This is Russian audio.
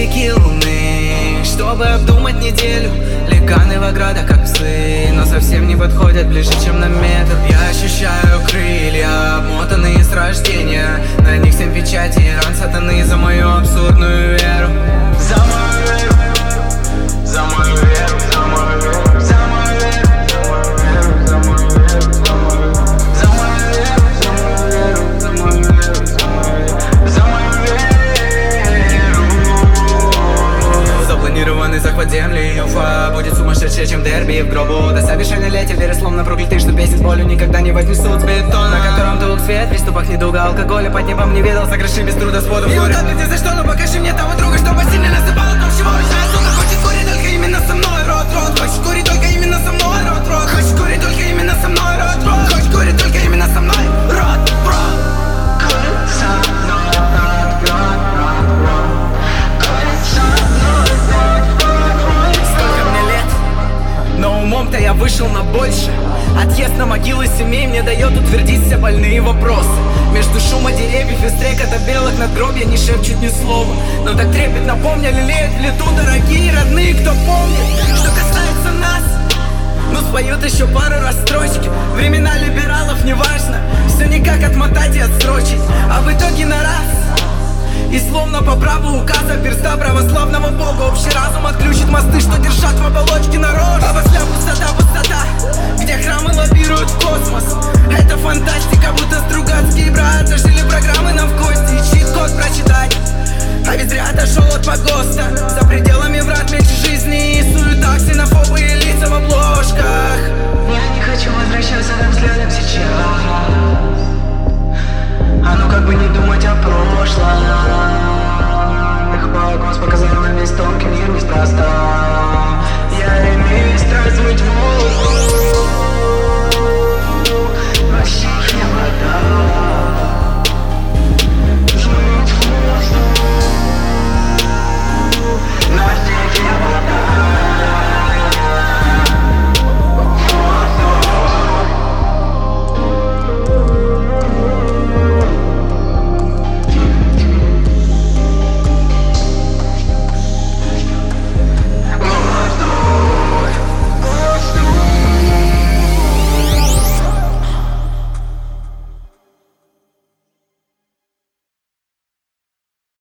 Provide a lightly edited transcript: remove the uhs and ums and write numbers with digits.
великие луны, чтобы обдумать неделю. Ликаны вограда как псы, но совсем не подходят ближе, чем на метр. Я ощущаю крылья, обмотанные с рождения. На них 7 печатей, ран сатаны за мою абсурдную веру. За мою веру, за мою веру, за мою веру, за мою веру, за мою веру, за мою веру, за мою веру, за мою веру, за мою веру, за мою веру. Запланированный захват земли, Уфа будет сумасшедшее, чем дерби в гробу. До совершеннолетия веры словно проклятый, что песен с болью никогда не вознесут с бетона, на котором долг свет, в приступах недуга алкоголя под небом не видел, согреши без труда с водом. И удобно ни за что, но покажи мне того друга, чтобы сильно насыпало том, чего я. Сука, хочет курить только именно со мной, рот. Хочет курить только именно со мной, рот. Хочет курить только именно со мной, рот. Хочет курить только именно со мной, рот. Курит со мной, рот. Курит со мной, рот. Сколько мне лет, но умом-то я вышел на больше. Отъезд на могилы семей мне дает утвердить все больные вопросы. Между шума деревьев и стрекота белых надгробья не шепчут ни слова, но так трепетно помнили, леют в лету дорогие родные, кто помнит. Что касается нас, ну споют еще пару раз строчки. Времена либералов неважно, все никак отмотать и отсрочить, а в итоге на раз. И словно по праву указа перста православного бога общий разум отключит мосты, что держат в оболочке народ. А после пустота, где храмы лоббируют в космос. Это фантастика, будто Стругацкие братья жили программы нам в кости и чит-код прочитать. А ведь зря отошел от погоста. За пределами врат меньше жизни и суета, ксенофобы и лица в обложках. Я не хочу возвращаться к взглядам сейчас. А ну как бы не думать о прошлом.